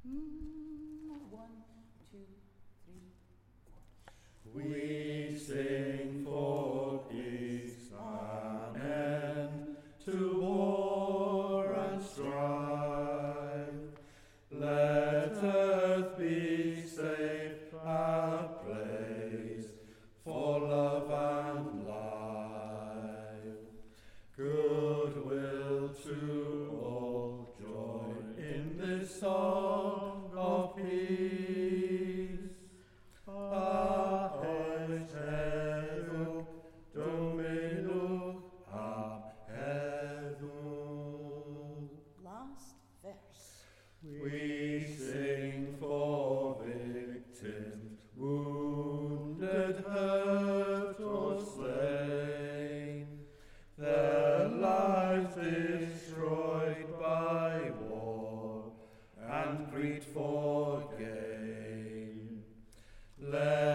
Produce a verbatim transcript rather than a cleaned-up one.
Mm, one, two, three, four. We sing for peace and end to war and strife. Let earth be safe a place for love and life. Goodwill to all, join in this song of peace. Ahedu, Dominus Ahedu. Last verse. We sing for victims, wounded, hurt, or slain, their lives destroyed by war, and greed for gain. Let